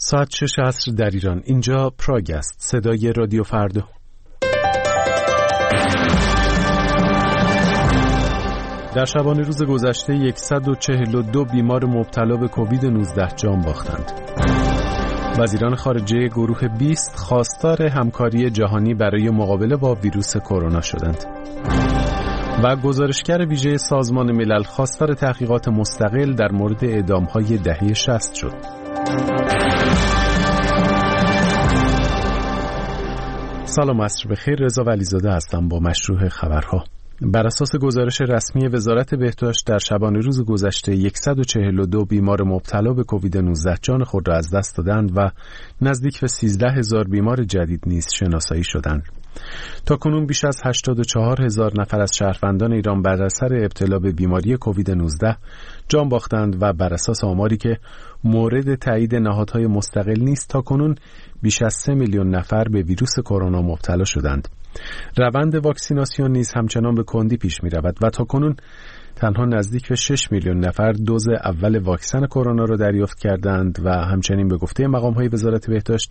ساعت 6 عصر در ایران. اینجا پراگ است. صدای رادیو فردا. در شبانه روز گذشته 142 بیمار مبتلا به کووید 19 جان باختند. وزیران خارجه گروه 20 خواستار همکاری جهانی برای مقابله با ویروس کرونا شدند. و گزارشگر ویژه سازمان ملل خواستار تحقیقات مستقل در مورد اعدام‌های دهه 60 شد. سلام عصر بخیر. رضا ولیزاده هستم با مشروع خبرها. بر اساس گزارش رسمی وزارت بهداشت در شبانه روز گذشته 142 بیمار مبتلا به کووید 19 جان خود را از دست دادند و نزدیک به 13000 بیمار جدید نیز شناسایی شدند. تاکنون بیش از 84000 نفر از شهروندان ایران بر اثر ابتلا به بیماری کووید 19 جان باختند و بر اساس آماری که مورد تایید نهادهای مستقل نیست تاکنون بیش از 3 میلیون نفر به ویروس کرونا مبتلا شدند. روند واکسیناسیون نیز همچنان به کندی پیش می رود و تاکنون تنها نزدیک به 6 میلیون نفر دوز اول واکسن کرونا را دریافت کردند و همچنین به گفته مقام‌های وزارت بهداشت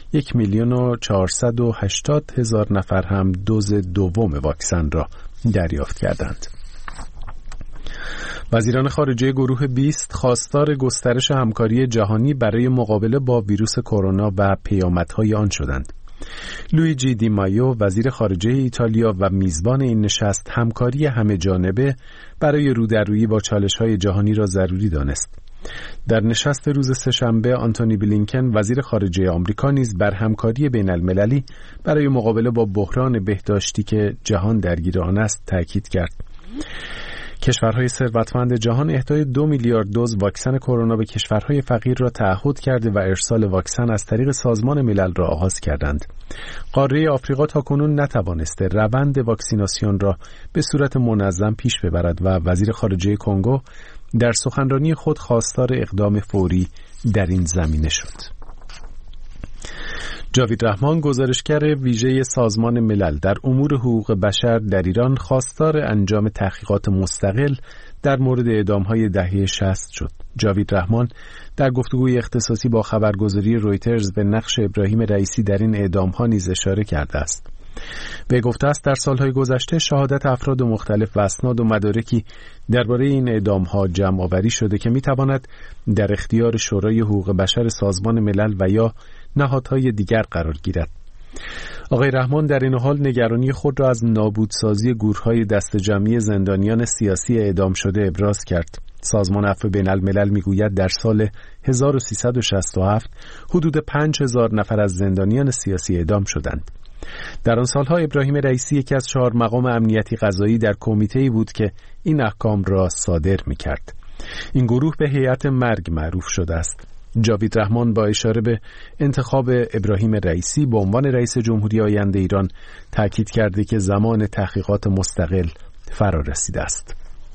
1,480,000 نفر هم دوز دوم واکسن را دریافت کردند. وزیران خارجه گروه 20 خواستار گسترش همکاری جهانی برای مقابله با ویروس کرونا و پیامدهای آن شدند. لویجی دی مایو وزیر خارجه ایتالیا و میزبان این نشست همکاری همه جانبه برای رودررویی با چالش‌های جهانی را ضروری دانست. در نشست روز سه‌شنبه آنتونی بلینکن وزیر خارجه آمریکا نیز بر همکاری بین‌المللی برای مقابله با بحران بهداشتی که جهان درگیر آن است تاکید کرد. کشورهای ثروتمند جهان اهدای 2 میلیارد دوز واکسن کرونا به کشورهای فقیر را تعهد کرده و ارسال واکسن از طریق سازمان ملل را آغاز کردند. قاره آفریقا تاکنون نتوانسته روند واکسیناسیون را به صورت منظم پیش ببرد و وزیر خارجه کنگو در سخنرانی خود خواستار اقدام فوری در این زمینه شد. جاوید رحمان گزارشگر ویژه سازمان ملل در امور حقوق بشر در ایران خواستار انجام تحقیقات مستقل در مورد اعدام‌های دهه 60 شد. جاوید رحمان در گفتگوی اختصاصی با خبرگزاری رویترز به نقش ابراهیم رئیسی در این اعدام‌ها نیز اشاره کرده است. به گفته است در سالهای گذشته شهادت افراد مختلف و اسناد و مدارکی درباره این اعدام‌ها جمع آوری شده که می‌تواند در اختیار شورای حقوق بشر سازمان ملل و یا نهادهای دیگر قرار گیرد. آقای رحمان در این حال نگرانی خود را از نابودسازی گورهای دست جمعی زندانیان سیاسی اعدام شده ابراز کرد. سازمان عفو بین‌الملل میگوید در سال 1367 حدود 5000 نفر از زندانیان سیاسی اعدام شدند. در آن سالها ابراهیم رئیسی یکی از 4 مقام امنیتی قضایی در کمیته‌ای بود که این احکام را صادر می‌کرد. این گروه به هیئت مرگ معروف شده است. جاوید رحمان با اشاره به انتخاب ابراهیم رئیسی به عنوان رئیس جمهوری آینده ایران تاکید کرده که زمان تحقیقات مستقل فرا رسیده است.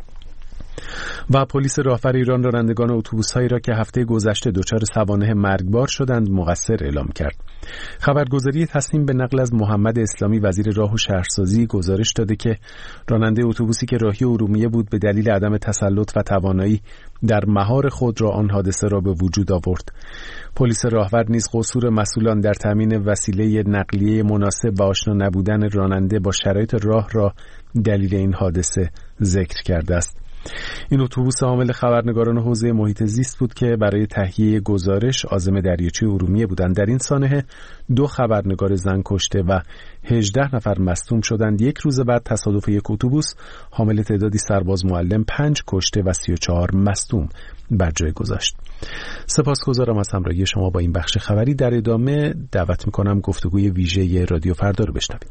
و پلیس راهور ایران رانندگان اتوبوس‌هایی را که هفته گذشته دچار سوانح مرگبار شدند مقصر اعلام کرد. خبرگزاری تصمیم به نقل از محمد اسلامی وزیر راه و شهرسازی گزارش داده که راننده اتوبوسی که راهی ارومیه بود به دلیل عدم تسلط و توانایی در مهار خود را آن حادثه را به وجود آورد. پلیس راهور نیز قصور مسئولان در تامین وسیله نقلیه مناسب و آشنا نبودن راننده با شرایط راه را دلیل این حادثه ذکر کرده است. این اتوبوس حامل خبرنگاران حوزه محیط زیست بود که برای تهیه گزارش عازم دریاچه ارومیه بودند. در این سانحه 2 خبرنگار زن کشته و 18 نفر مصدوم شدند. یک روز بعد تصادف یک اتوبوس حامل تعدادی سرباز معلم 5 کشته و 34 مصدوم بر جای گذاشت. سپاسگزارم از همراهی شما با این بخش خبری. در ادامه دعوت می‌کنم گفتگوی ویژه رادیو فردا رو بشنوید.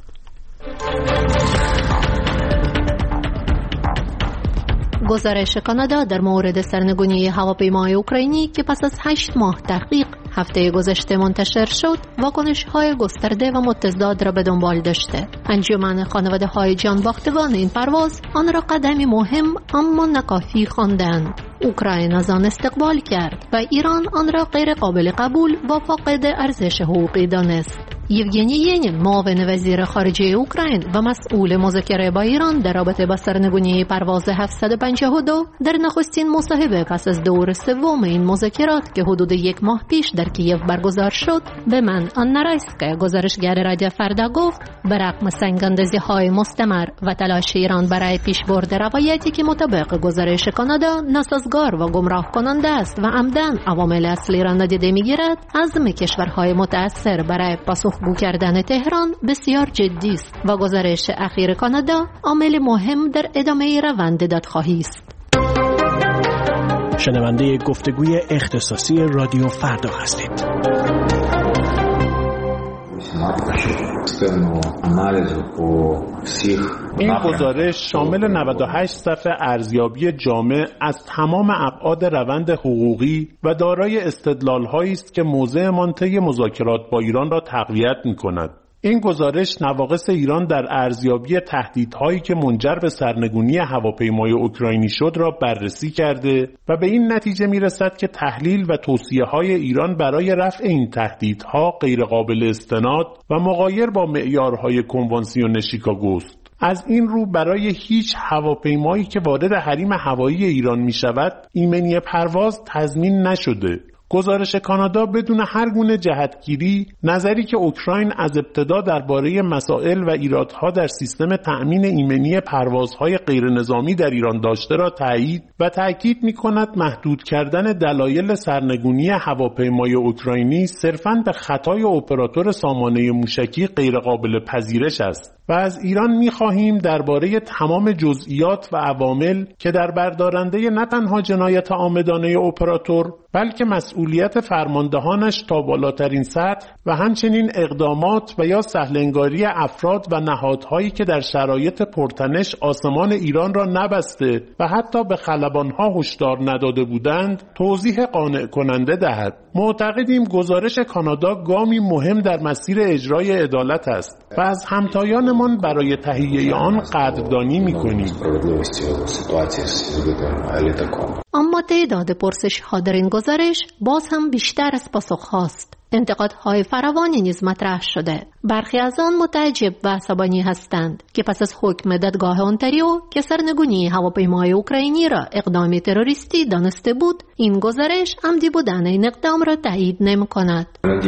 گزارش کانادا در مورد سرنگونی هواپیمای اوکراینی که پس از 8 ماه تحقیق هفته گذشته منتشر شد، واکنش‌های گسترده و متضاد را به دنبال داشته. انجمن خانواده‌های جان باختگان این پرواز آن را قدمی مهم اما ناکافی خواندند. اوکراین از آن استقبال کرد و ایران آن را غیر قابل قبول و فاقد ارزش حقوقی دانست. یوگنی ینین معاون وزیر خارجه اوکراین و مسئول مذاکره با ایران در رابطه با سرنگونی پرواز 752 در نخستین مصاحبه پس از دور سوم این مذاکرات که حدود یک ماه پیش در کیف برگزار شد به من آنا رایسکا گزارشگر رادیو فردا گفت برغم سنگ‌اندازی‌های مستمر و تلاش ایران برای پیشبرد روایتی که مطابق گزارش کانادا ناسازگار و گمراه کننده است و عمدن عوامل اصلی را نادیده می‌گیرد، عزم کشورهای متأثر برای پاسخگو کردن تهران بسیار جدی است و گزارش اخیر کانادا عامل مهم در ادامه روند دادخواهی است. شنونده گفتگوی اختصاصی رادیو فردا هستید. این گزارش شامل 98 صفحه ارزیابی جامع از تمام ابعاد روند حقوقی و دارای استدلال‌هایی است که موضعمان طی مذاکرات با ایران را تقویت می‌کند. این گزارش نواقص ایران در ارزیابی تهدیدهایی که منجر به سرنگونی هواپیمای اوکراینی شد را بررسی کرده و به این نتیجه می‌رسد که تحلیل و توصیه‌های ایران برای رفع این تهدیدها غیرقابل استناد و مغایر با معیارهای کنوانسیون شیکاگو است. از این رو برای هیچ هواپیمایی که وارد حریم هوایی ایران می‌شود ایمنی پرواز تضمین نشده. گزارش کانادا بدون هر گونه جهتگیری نظری که اوکراین از ابتدا درباره مسائل و ایرادها در سیستم تأمین ایمنی پروازهای غیرنظامی در ایران داشته را تایید و تأکید می‌کند محدود کردن دلایل سرنگونی هواپیمای اوکراینی صرفاً به خطای اپراتور سامانه موشکی غیرقابل پذیرش است و از ایران می‌خواهیم درباره تمام جزئیات و عوامل که در بردارنده نه تنها جنایت عامدانه اپراتور بلکه مسئولیت فرماندهانش تا بالاترین سطح و همچنین اقدامات و یا سهل‌انگاری افراد و نهادهایی که در شرایط پرتنش آسمان ایران را نبسته و حتی به خلبانها هشدار نداده بودند توضیح قانع کننده دهد. معتقدیم گزارش کانادا گامی مهم در مسیر اجرای عدالت است و از همتایانمان برای تهیه آن قدردانی می‌کنیم. اما تعداد پرسش‌ها در این گزارش باز هم بیشتر از پاسخ‌هاست. انتقادهای فراوانی نیز مطرح شده. برخی از آن متعجب و عصبانی هستند که پس از حکم دادگاه اونتاریو که سرنگونی هواپیمای اوکراینی را اقدام تروریستی دانسته بود، این گزارش عمدی بودن این اقدام را تایید نمی‌کند.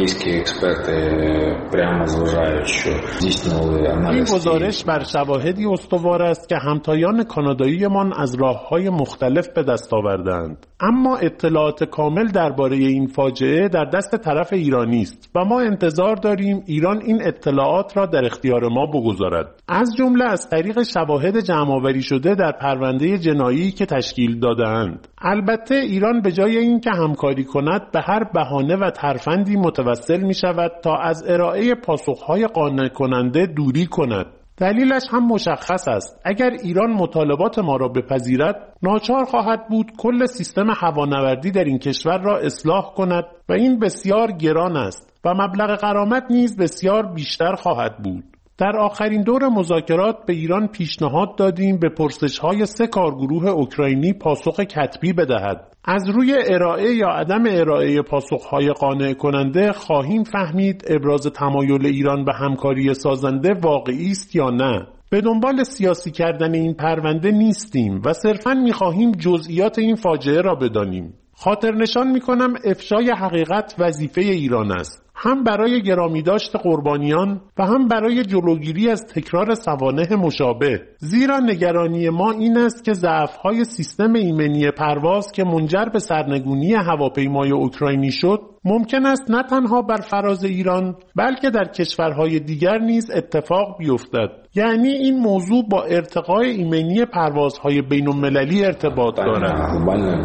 این گزارش بر شواهدی استوار است که همتایان کاناداییمان از راه‌های مختلف به دست آوردند. اما اطلاعات کامل درباره این فاجعه در دست طرف ایرانی است و ما انتظار داریم ایران این اطلاعات را در اختیار ما بگذارد، از جمله از طریق شواهد جمع‌آوری شده در پرونده جنایی که تشکیل داده‌اند. البته ایران به جای اینکه همکاری کند به هر بهانه و ترفندی متوسل می‌شود تا از ارائه پاسخ‌های قانع کننده دوری کند. دلیلش هم مشخص است. اگر ایران مطالبات ما را بپذیرد، ناچار خواهد بود کل سیستم هوانوردی در این کشور را اصلاح کند و این بسیار گران است و مبلغ غرامت نیز بسیار بیشتر خواهد بود. در آخرین دور مذاکرات به ایران پیشنهاد دادیم به پرسش‌های 3 کارگروه اوکراینی پاسخ کتبی بدهد. از روی ارائه یا عدم ارائه پاسخ‌های قانع کننده خواهیم فهمید ابراز تمایل ایران به همکاری سازنده واقعی است یا نه. به دنبال سیاسی کردن این پرونده نیستیم و صرفاً می‌خواهیم جزئیات این فاجعه را بدانیم. خاطر نشان می‌کنم افشای حقیقت وظیفه ایران است، هم برای گرامیداشت قربانیان و هم برای جلوگیری از تکرار سوانح مشابه. زیرا نگرانی ما این است که ضعف‌های سیستم ایمنی پرواز که منجر به سرنگونی هواپیمای اوکراینی شد ممکن است نه تنها بر فراز ایران بلکه در کشورهای دیگر نیز اتفاق بیفتد. یعنی این موضوع با ارتقای ایمنی پروازهای بین‌المللی ارتباط دارد.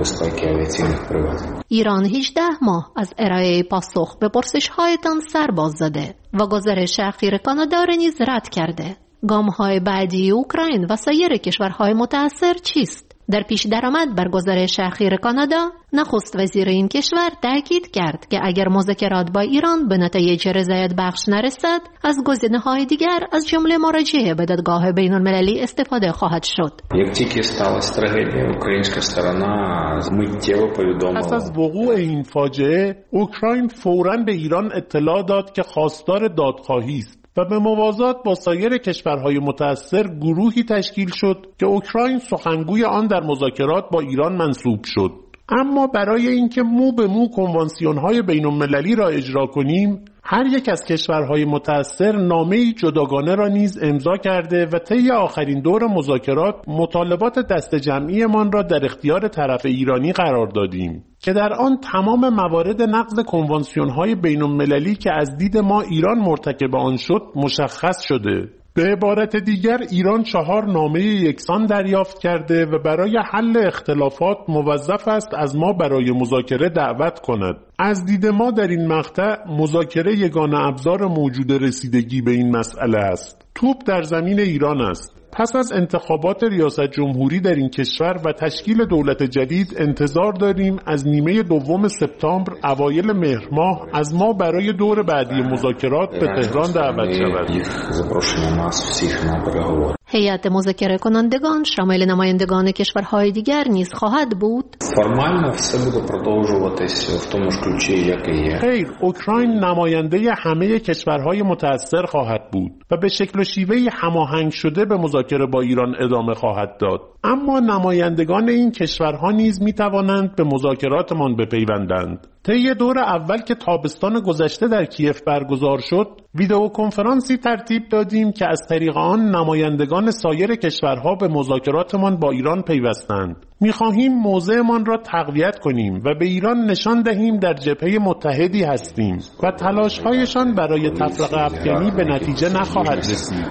ایران 18 ماه از ارائه پاسخ به پرسش‌هایتان سر باز زده و گزارش اخیر کانادا را نیز رد کرده. گام‌های بعدی اوکراین و سایر کشورهای متأثر چیست؟ در پیش درآمد بر گزارش اخیر کانادا، نخست وزیر این کشور تاکید کرد که اگر مذاکرات با ایران به نتایج رضایت بخش نرسد، از گزینه‌های دیگر از جمله مراجعه به دادگاه بین‌المللی استفاده خواهد شد. پس از وقوع این فاجعه، اوکراین فوراً به ایران اطلاع داد که خواستار دادخواهی است و به موازات با سایر کشورهای متأثر گروهی تشکیل شد که اوکراین سخنگوی آن در مذاکرات با ایران منصوب شد. اما برای اینکه مو به مو کنوانسیون‌های بین‌المللی را اجرا کنیم، هر یک از کشورهای متأثر نامه‌ای جداگانه را نیز امضا کرده و طی آخرین دور مذاکرات مطالبات دست جمعیمان را در اختیار طرف ایرانی قرار دادیم که در آن تمام موارد نقض کنوانسیون‌های بین‌المللی که از دید ما ایران مرتکب آن شد مشخص شده. به عبارت دیگر ایران 4 نامه یکسان دریافت کرده و برای حل اختلافات موظف است از ما برای مذاکره دعوت کند. از دید ما در این مقطع مذاکره یگانه ابزار موجود رسیدگی به این مسئله است. توپ در زمین ایران است. پس از انتخابات ریاست جمهوری در این کشور و تشکیل دولت جدید انتظار داریم از نیمه دوم سپتامبر اوایل مهر ماه از ما برای دور بعدی مذاکرات به تهران دعوت شود. هیئت مذاکره کنندگان شامل نمایندگان کشورهای دیگر نیز خواهد بود؟ خیر، اوکراین نماینده همه کشورهای متأثر خواهد بود و به شکل و شیوهی هماهنگ شده به مذاکره با ایران ادامه خواهد داد. اما نمایندگان این کشورها نیز می توانند به مذاکراتمان بپیوندند. طی دور اول که تابستان گذشته در کیف برگزار شد، ویدئو کنفرانسی ترتیب دادیم که از طریق آن نمایندگان سایر کشورها به مذاکراتمان با ایران پیوستند. می‌خواهیم موضعمان را تقویت کنیم و به ایران نشان دهیم در جبهه متحدی هستیم و تلاش‌هایشان برای تفرقه افکنی به نتیجه نخواهد رسید.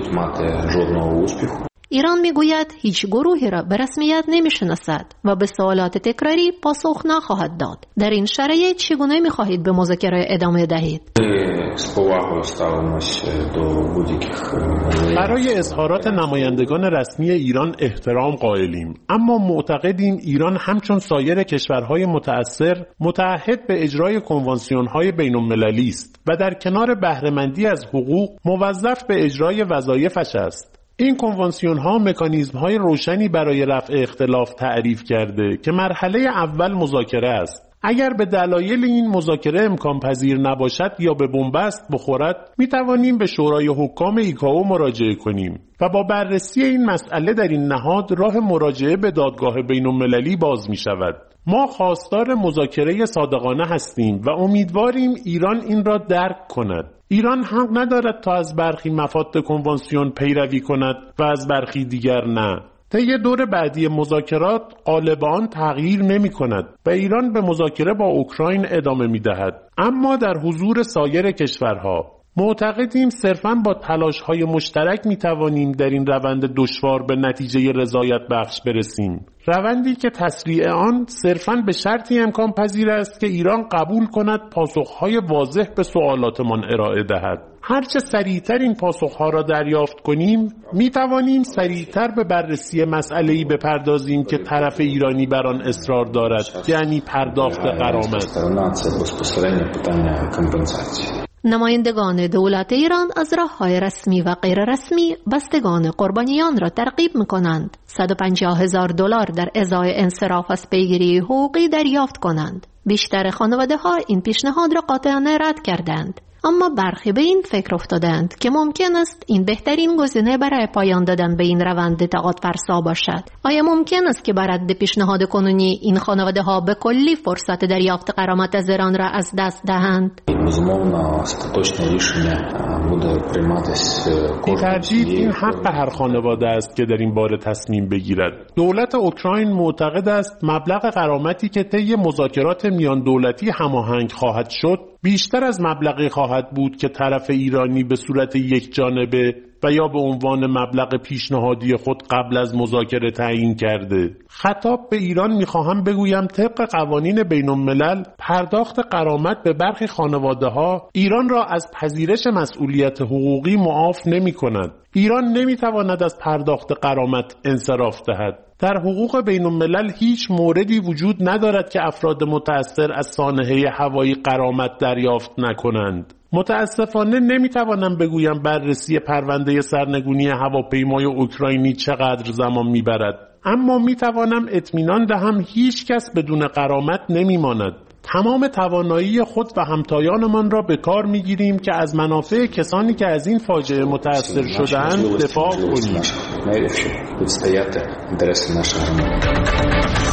ایران میگوید هیچ گروهی را به رسمیت نمیشناسد و به سوالات تکراری پاسخ نخواهد داد. در این شرایط چگونه میخواهید به مذاکره ادامه دهید؟ برای اظهارات نمایندگان رسمی ایران احترام قائلیم، اما معتقدیم ایران همچون سایر کشورهای متأثر متعهد به اجرای کنوانسیون‌های بین‌المللی است و در کنار بهره‌مندی از حقوق موظف به اجرای وظایفش است. این کنوانسیون ها مکانیزم های روشنی برای رفع اختلاف تعریف کرده که مرحله اول مذاکره است. اگر به دلایل این مذاکره امکان پذیر نباشد یا به بنبست بخورد، می توانیم به شورای حکام ایکائو مراجعه کنیم و با بررسی این مسئله در این نهاد راه مراجعه به دادگاه بین‌المللی باز می شود. ما خواستار مذاکره صادقانه هستیم و امیدواریم ایران این را درک کند. ایران حق ندارد تا از برخی مفاد کنوانسیون پیروی کند و از برخی دیگر نه. طی دور بعدی مذاکرات قالب آن تغییر نمی کند و ایران به مذاکره با اوکراین ادامه می دهد، اما در حضور سایر کشورها. معتقدیم صرفاً با تلاش‌های مشترک می‌توانیم در این روند دشوار به نتیجه رضایت بخش برسیم. روندی که تسریع آن صرفاً به شرطی امکان پذیر است که ایران قبول کند پاسخ‌های واضح به سوالاتمان ارائه دهد. هرچه سریعتر این پاسخ‌ها را دریافت کنیم، می‌توانیم سریعتر به بررسی مسئله‌ای بپردازیم که طرف ایرانی بر آن اصرار دارد، یعنی پرداخت غرامت. نمایندگان دولت ایران از راه‌های رسمی و غیر رسمی بستگان قربانیان را ترغیب می‌کنند 150,000 دلار در ازای انصراف از پیگیری حقوقی دریافت کنند. بیشتر خانواده‌ها این پیشنهاد را قاطعانه رد کردند، اما برخی به این فکر افتادند که ممکن است این بهترین گزینه برای پایان دادن به این روند تقاعد فرسا باشد. آیا ممکن است که بر حد پیشنهاد کنونی این خانواده‌ها به کلی فرصت دریافت غرامت از ایران را از دست دهند؟ بی تردید این حق هر خانواده است که در این باره تصمیم بگیرد. دولت اوکراین معتقد است مبلغ غرامتی که طی مذاکرات میان دولتی هماهنگ خواهد شد بیشتر از مبلغی خواهد بود که طرف ایرانی به صورت یک جانبه و یا به عنوان مبلغ پیشنهادی خود قبل از مذاکره تعیین کرده. خطاب به ایران میخواهم بگویم طبق قوانین بین الملل پرداخت غرامت به برخی خانواده‌ها ایران را از پذیرش مسئولیت حقوقی معاف نمی کند. ایران نمیتواند از پرداخت غرامت انصراف دهد. در حقوق بین الملل هیچ موردی وجود ندارد که افراد متأثر از سانحه هوایی غرامت دریافت نکنند. متاسفانه نمیتوانم بگویم بررسی پرونده سرنگونی هواپیمای اوکراینی چقدر زمان میبرد، اما میتوانم اطمینان دهم هیچ کس بدون غرامت نمیماند. تمام توانایی خود و همتایانمان را به کار میگیریم که از منافع کسانی که از این فاجعه متأثر شدند دفاع کنیم.